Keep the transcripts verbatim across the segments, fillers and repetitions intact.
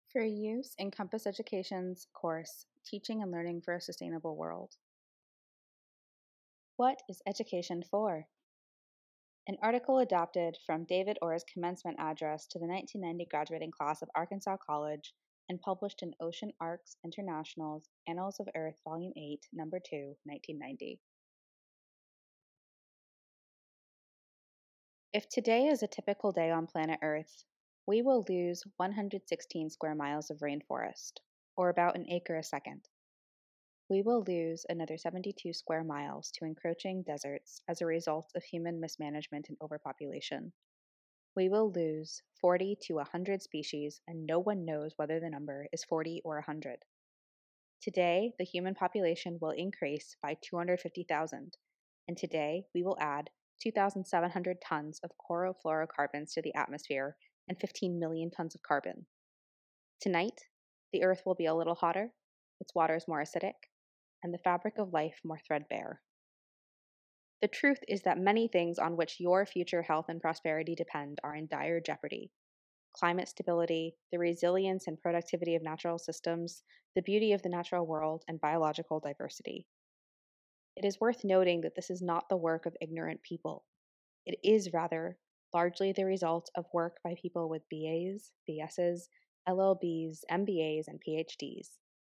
For use in Compass Education's course, Teaching and Learning for a Sustainable World. What is education for? An article adapted from David Orr's commencement address to the nineteen ninety graduating class of Arkansas College and published in Ocean Arcs International's Annals of Earth, Volume eight, Number two, nineteen ninety. If today is a typical day on planet Earth, we will lose one hundred sixteen square miles of rainforest, or about an acre a second. We will lose another seventy-two square miles to encroaching deserts as a result of human mismanagement and overpopulation. We will lose forty to one hundred species, and no one knows whether the number is forty or one hundred. Today, the human population will increase by two hundred fifty thousand, and today we will add two thousand seven hundred tons of chlorofluorocarbons to the atmosphere and fifteen million tons of carbon. Tonight, the Earth will be a little hotter, its waters more acidic, and the fabric of life more threadbare. The truth is that many things on which your future health and prosperity depend are in dire jeopardy. Climate stability, the resilience and productivity of natural systems, the beauty of the natural world, and biological diversity. It is worth noting that this is not the work of ignorant people. It is, rather, largely the result of work by people with B As, B Ss, L L Bs, M B As, and P H Ds.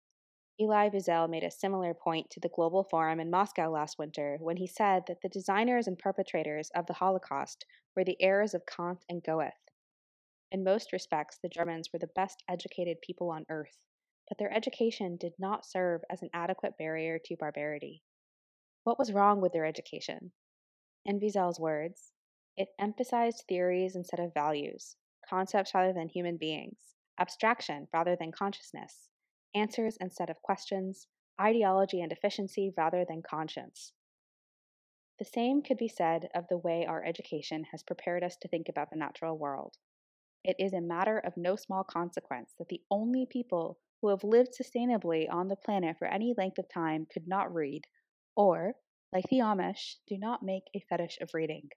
Elie Wiesel made a similar point to the Global Forum in Moscow last winter when he said that the designers and perpetrators of the Holocaust were the heirs of Kant and Goethe. In most respects, the Germans were the best educated people on earth, but their education did not serve as an adequate barrier to barbarity. What was wrong with their education? In Wiesel's words, it emphasized theories instead of values, concepts rather than human beings, abstraction rather than consciousness, answers instead of questions, ideology and efficiency rather than conscience. The same could be said of the way our education has prepared us to think about the natural world. It is a matter of no small consequence that the only people who have lived sustainably on the planet for any length of time could not read, or, like the Amish, do not make a fetish of reading.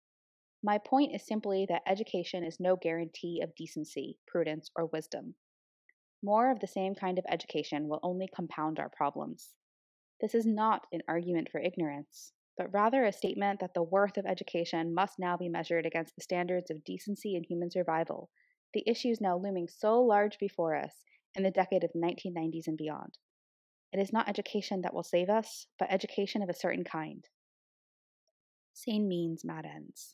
My point is simply that education is no guarantee of decency, prudence, or wisdom. More of the same kind of education will only compound our problems. This is not an argument for ignorance, but rather a statement that the worth of education must now be measured against the standards of decency and human survival, the issues now looming so large before us in the decade of the nineteen nineties and beyond. It is not education that will save us, but education of a certain kind. Sane means, mad ends.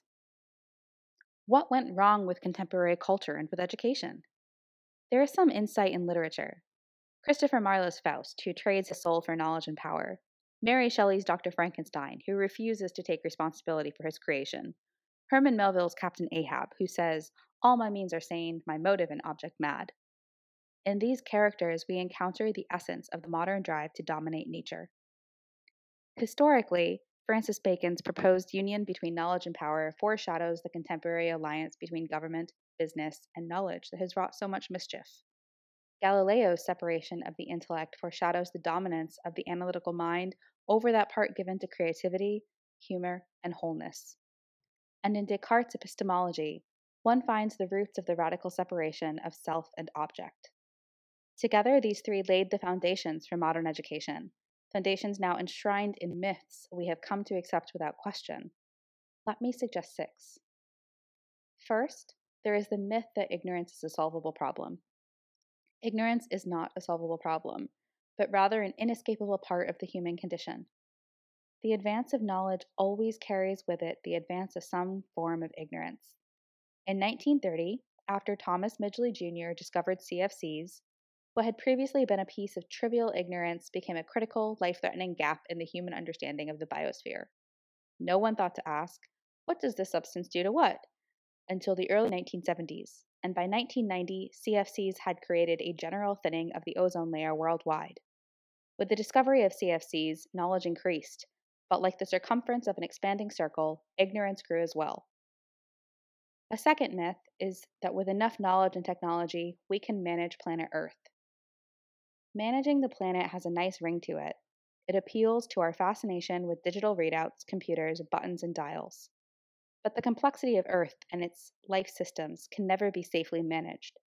What went wrong with contemporary culture and with education? There is some insight in literature. Christopher Marlowe's Faust, who trades his soul for knowledge and power. Mary Shelley's Doctor Frankenstein, who refuses to take responsibility for his creation. Herman Melville's Captain Ahab, who says, "All my means are sane, my motive and object mad." In these characters, we encounter the essence of the modern drive to dominate nature. Historically, Francis Bacon's proposed union between knowledge and power foreshadows the contemporary alliance between government, business, and knowledge that has wrought so much mischief. Galileo's separation of the intellect foreshadows the dominance of the analytical mind over that part given to creativity, humor, and wholeness. And in Descartes' epistemology, one finds the roots of the radical separation of self and object. Together, these three laid the foundations for modern education, foundations now enshrined in myths we have come to accept without question. Let me suggest six. First, there is the myth that ignorance is a solvable problem. Ignorance is not a solvable problem, but rather an inescapable part of the human condition. The advance of knowledge always carries with it the advance of some form of ignorance. In nineteen thirty, after Thomas Midgley Junior discovered C F Cs, what had previously been a piece of trivial ignorance became a critical, life-threatening gap in the human understanding of the biosphere. No one thought to ask, what does this substance do to what? Until the early nineteen seventies, and by nineteen ninety, C F Cs had created a general thinning of the ozone layer worldwide. With the discovery of C F Cs, knowledge increased, but like the circumference of an expanding circle, ignorance grew as well. A second myth is that with enough knowledge and technology, we can manage planet Earth. Managing the planet has a nice ring to it. It appeals to our fascination with digital readouts, computers, buttons, and dials. But the complexity of Earth and its life systems can never be safely managed.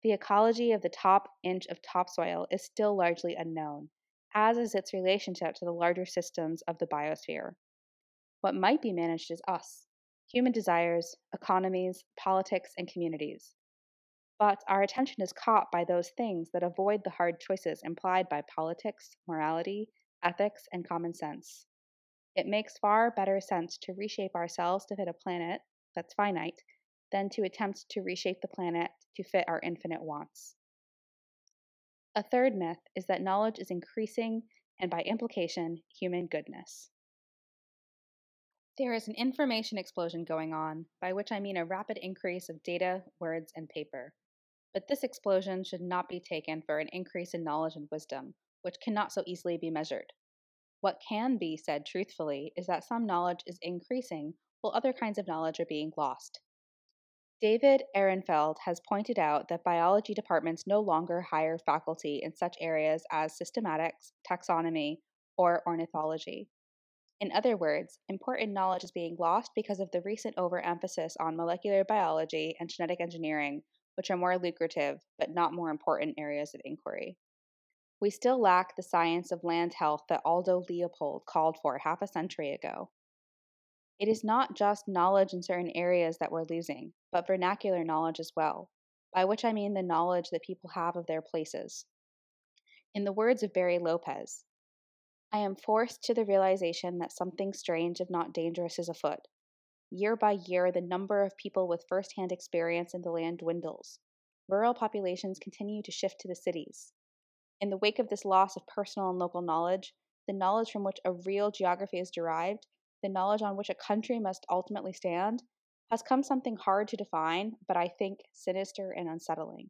The ecology of the top inch of topsoil is still largely unknown, as is its relationship to the larger systems of the biosphere. What might be managed is us, human desires, economies, politics, and communities. But our attention is caught by those things that avoid the hard choices implied by politics, morality, ethics, and common sense. It makes far better sense to reshape ourselves to fit a planet that's finite than to attempt to reshape the planet to fit our infinite wants. A third myth is that knowledge is increasing and, by implication, human goodness. There is an information explosion going on, by which I mean a rapid increase of data, words, and paper. But this explosion should not be taken for an increase in knowledge and wisdom, which cannot so easily be measured. What can be said truthfully is that some knowledge is increasing while other kinds of knowledge are being lost. David Ehrenfeld has pointed out that biology departments no longer hire faculty in such areas as systematics, taxonomy, or ornithology. In other words, important knowledge is being lost because of the recent overemphasis on molecular biology and genetic engineering, which are more lucrative but not more important areas of inquiry. We still lack the science of land health that Aldo Leopold called for half a century ago. It is not just knowledge in certain areas that we're losing, but vernacular knowledge as well, by which I mean the knowledge that people have of their places. In the words of Barry Lopez, I am forced to the realization that something strange, if not dangerous, is afoot. Year by year, the number of people with first-hand experience in the land dwindles. Rural populations continue to shift to the cities. In the wake of this loss of personal and local knowledge, the knowledge from which a real geography is derived, the knowledge on which a country must ultimately stand, has come something hard to define, but I think sinister and unsettling.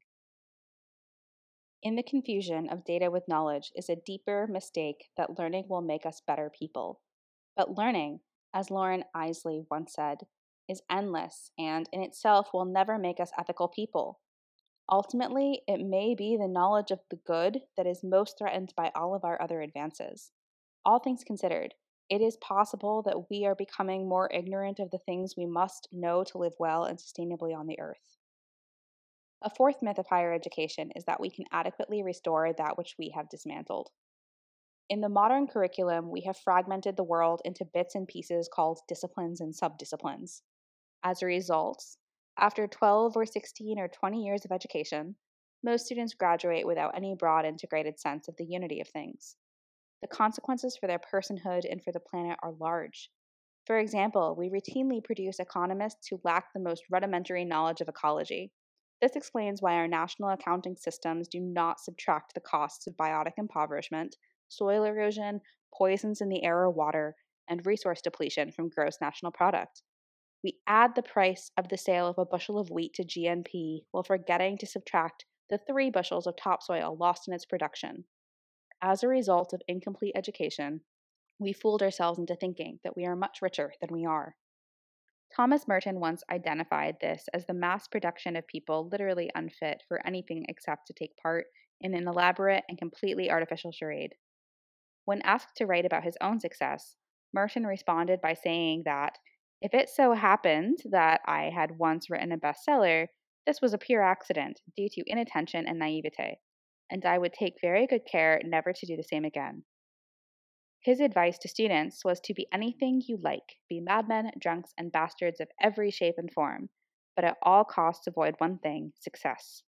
In the confusion of data with knowledge is a deeper mistake that learning will make us better people. But learning, as Lauren Isley once said, is endless and in itself will never make us ethical people. Ultimately, it may be the knowledge of the good that is most threatened by all of our other advances. All things considered, it is possible that we are becoming more ignorant of the things we must know to live well and sustainably on the earth. A fourth myth of higher education is that we can adequately restore that which we have dismantled. In the modern curriculum, we have fragmented the world into bits and pieces called disciplines and subdisciplines. As a result, after twelve or sixteen or twenty years of education, most students graduate without any broad integrated sense of the unity of things. The consequences for their personhood and for the planet are large. For example, we routinely produce economists who lack the most rudimentary knowledge of ecology. This explains why our national accounting systems do not subtract the costs of biotic impoverishment, soil erosion, poisons in the air or water, and resource depletion from gross national product. We add the price of the sale of a bushel of wheat to G N P while forgetting to subtract the three bushels of topsoil lost in its production. As a result of incomplete education, we fooled ourselves into thinking that we are much richer than we are. Thomas Merton once identified this as the mass production of people literally unfit for anything except to take part in an elaborate and completely artificial charade. When asked to write about his own success, Merton responded by saying that, if it so happened that I had once written a bestseller, this was a pure accident due to inattention and naivete, and I would take very good care never to do the same again. His advice to students was to be anything you like, be madmen, drunks, and bastards of every shape and form, but at all costs avoid one thing, success.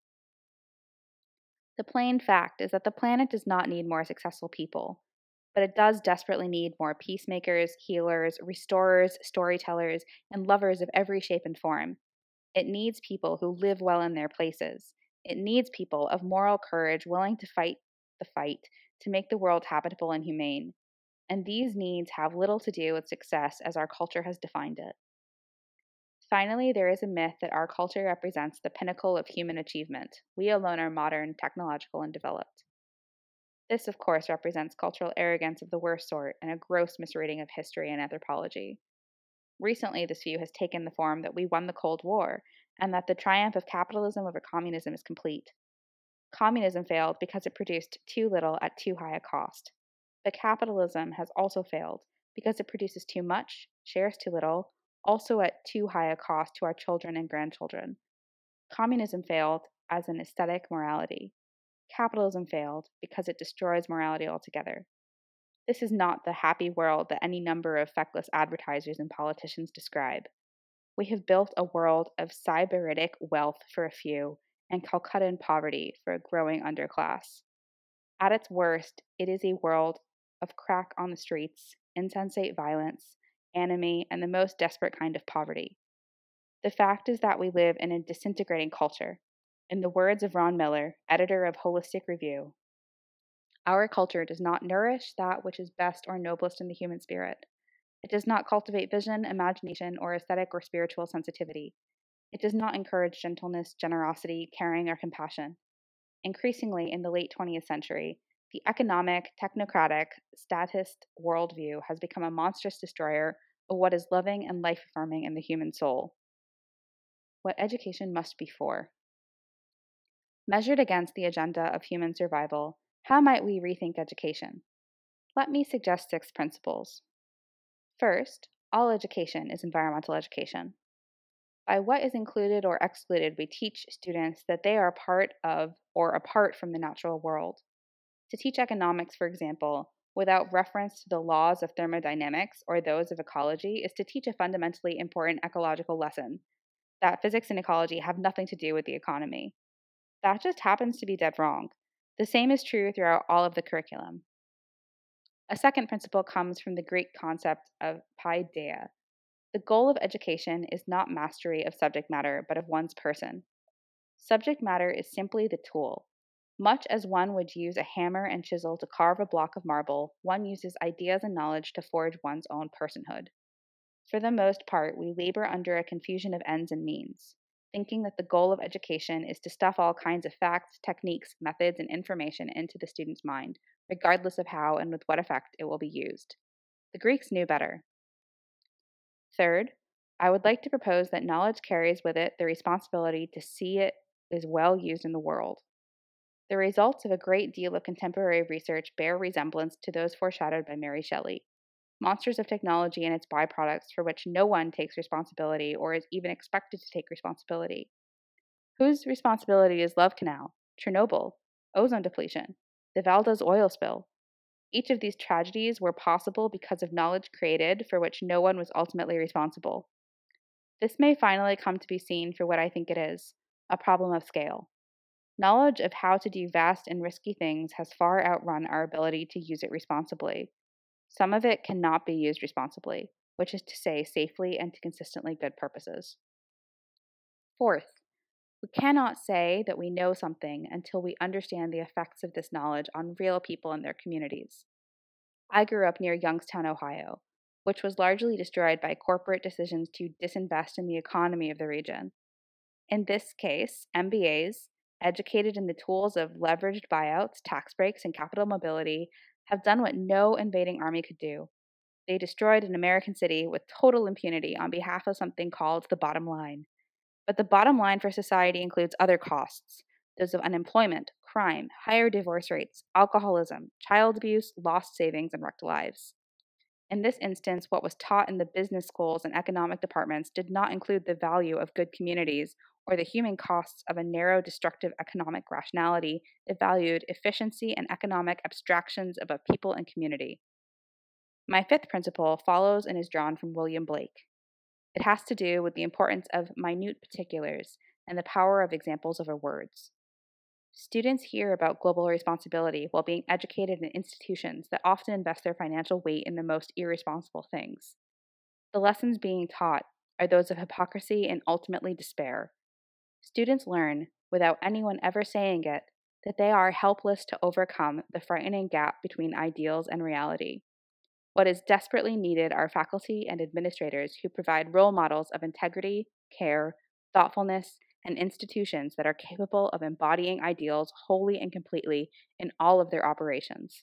The plain fact is that the planet does not need more successful people, but it does desperately need more peacemakers, healers, restorers, storytellers, and lovers of every shape and form. It needs people who live well in their places. It needs people of moral courage willing to fight the fight to make the world habitable and humane. And these needs have little to do with success as our culture has defined it. Finally, there is a myth that our culture represents the pinnacle of human achievement. We alone are modern, technological, and developed. This, of course, represents cultural arrogance of the worst sort and a gross misreading of history and anthropology. Recently, this view has taken the form that we won the Cold War and that the triumph of capitalism over communism is complete. Communism failed because it produced too little at too high a cost. But capitalism has also failed because it produces too much, shares too little, also at too high a cost to our children and grandchildren. Communism failed as an aesthetic morality. Capitalism failed because it destroys morality altogether. This is not the happy world that any number of feckless advertisers and politicians describe. We have built a world of sybaritic wealth for a few and Calcuttan poverty for a growing underclass. At its worst, it is a world of crack on the streets, insensate violence, enemy, and the most desperate kind of poverty. The fact is that we live in a disintegrating culture. In the words of Ron Miller, editor of Holistic Review, our culture does not nourish that which is best or noblest in the human spirit. It does not cultivate vision, imagination, or aesthetic or spiritual sensitivity. It does not encourage gentleness, generosity, caring, or compassion. Increasingly, in the late twentieth century, the economic, technocratic, statist worldview has become a monstrous destroyer of what is loving and life affirming in the human soul. What education must be for. Measured against the agenda of human survival, how might we rethink education? Let me suggest six principles. First, all education is environmental education. By what is included or excluded, we teach students that they are part of or apart from the natural world. To teach economics, for example, without reference to the laws of thermodynamics or those of ecology is to teach a fundamentally important ecological lesson, that physics and ecology have nothing to do with the economy. That just happens to be dead wrong. The same is true throughout all of the curriculum. A second principle comes from the Greek concept of paideia. The goal of education is not mastery of subject matter, but of one's person. Subject matter is simply the tool. Much as one would use a hammer and chisel to carve a block of marble, one uses ideas and knowledge to forge one's own personhood. For the most part, we labor under a confusion of ends and means, thinking that the goal of education is to stuff all kinds of facts, techniques, methods, and information into the student's mind, regardless of how and with what effect it will be used. The Greeks knew better. Third, I would like to propose that knowledge carries with it the responsibility to see it is well used in the world. The results of a great deal of contemporary research bear resemblance to those foreshadowed by Mary Shelley. Monsters of technology and its byproducts for which no one takes responsibility or is even expected to take responsibility. Whose responsibility is Love Canal, Chernobyl, ozone depletion, the Valdez oil spill? Each of these tragedies were possible because of knowledge created for which no one was ultimately responsible. This may finally come to be seen for what I think it is, a problem of scale. Knowledge of how to do vast and risky things has far outrun our ability to use it responsibly. Some of it cannot be used responsibly, which is to say safely and to consistently good purposes. Fourth, we cannot say that we know something until we understand the effects of this knowledge on real people and their communities. I grew up near Youngstown, Ohio, which was largely destroyed by corporate decisions to disinvest in the economy of the region. In this case, M B As, educated in the tools of leveraged buyouts, tax breaks, and capital mobility, have done what no invading army could do. They destroyed an American city with total impunity on behalf of something called the bottom line. But the bottom line for society includes other costs, those of unemployment, crime, higher divorce rates, alcoholism, child abuse, lost savings, and wrecked lives. In this instance, what was taught in the business schools and economic departments did not include the value of good communities or the human costs of a narrow, destructive economic rationality that valued efficiency and economic abstractions of a people and community. My fifth principle follows and is drawn from William Blake. It has to do with the importance of minute particulars and the power of examples over words. Students hear about global responsibility while being educated in institutions that often invest their financial weight in the most irresponsible things. The lessons being taught are those of hypocrisy and ultimately despair. Students learn, without anyone ever saying it, that they are helpless to overcome the frightening gap between ideals and reality. What is desperately needed are faculty and administrators who provide role models of integrity, care, thoughtfulness, and institutions that are capable of embodying ideals wholly and completely in all of their operations.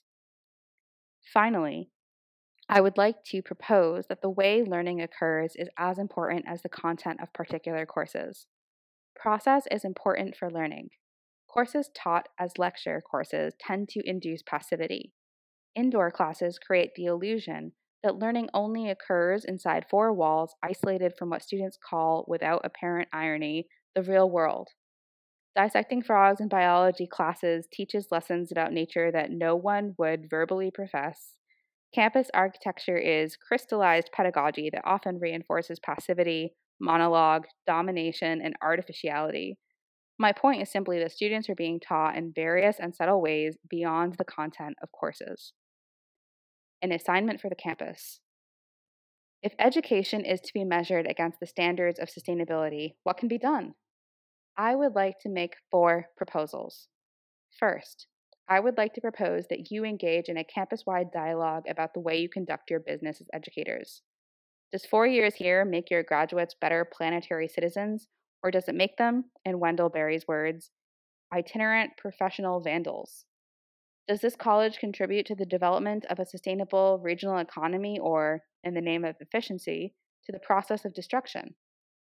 Finally, I would like to propose that the way learning occurs is as important as the content of particular courses. Process is important for learning. Courses taught as lecture courses tend to induce passivity. Indoor classes create the illusion that learning only occurs inside four walls, isolated from what students call, without apparent irony, the real world. Dissecting frogs in biology classes teaches lessons about nature that no one would verbally profess. Campus architecture is crystallized pedagogy that often reinforces passivity, monologue, domination, and artificiality. My point is simply that students are being taught in various and subtle ways beyond the content of courses. An assignment for the campus. If education is to be measured against the standards of sustainability, what can be done? I would like to make four proposals. First, I would like to propose that you engage in a campus wide dialogue about the way you conduct your business as educators. Does four years here make your graduates better planetary citizens, or does it make them, in Wendell Berry's words, itinerant professional vandals? Does this college contribute to the development of a sustainable regional economy or, in the name of efficiency, to the process of destruction?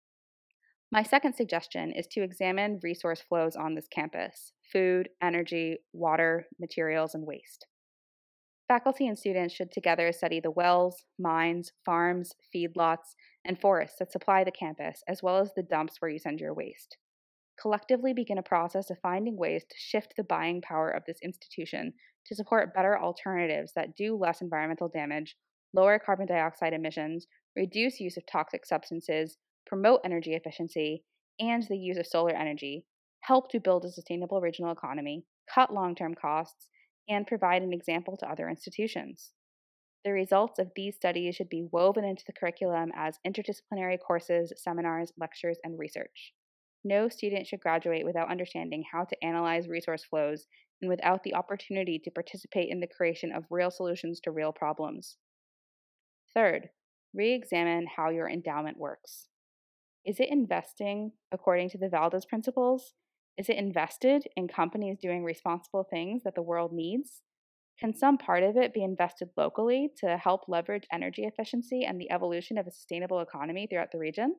My second suggestion is to examine resource flows on this campus: food, energy, water, materials, and waste. Faculty and students should together study the wells, mines, farms, feedlots, and forests that supply the campus, as well as the dumps where you send your waste. Collectively begin a process of finding ways to shift the buying power of this institution to support better alternatives that do less environmental damage, lower carbon dioxide emissions, reduce use of toxic substances, promote energy efficiency and the use of solar energy, help to build a sustainable regional economy, cut long-term costs, and provide an example to other institutions. The results of these studies should be woven into the curriculum as interdisciplinary courses, seminars, lectures, and research. No student should graduate without understanding how to analyze resource flows and without the opportunity to participate in the creation of real solutions to real problems. Third, re-examine how your endowment works. Is it investing according to the Valdez principles? Is it invested in companies doing responsible things that the world needs? Can some part of it be invested locally to help leverage energy efficiency and the evolution of a sustainable economy throughout the region?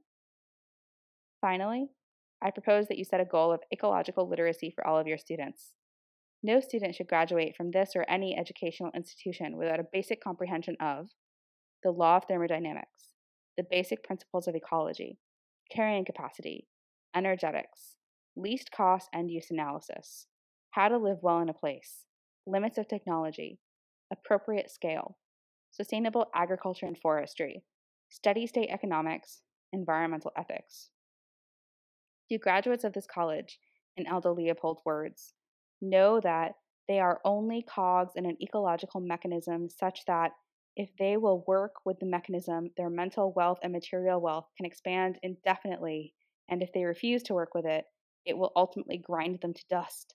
Finally, I propose that you set a goal of ecological literacy for all of your students. No student should graduate from this or any educational institution without a basic comprehension of the law of thermodynamics, the basic principles of ecology, carrying capacity, energetics, least cost end use analysis, how to live well in a place, limits of technology, appropriate scale, sustainable agriculture and forestry, steady state economics, environmental ethics. To graduates of this college, in Aldo Leopold's words, know that they are only cogs in an ecological mechanism such that if they will work with the mechanism, their mental wealth and material wealth can expand indefinitely, and if they refuse to work with it, it will ultimately grind them to dust.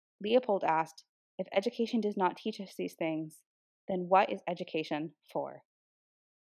Leopold asked, if education does not teach us these things, then what is education for?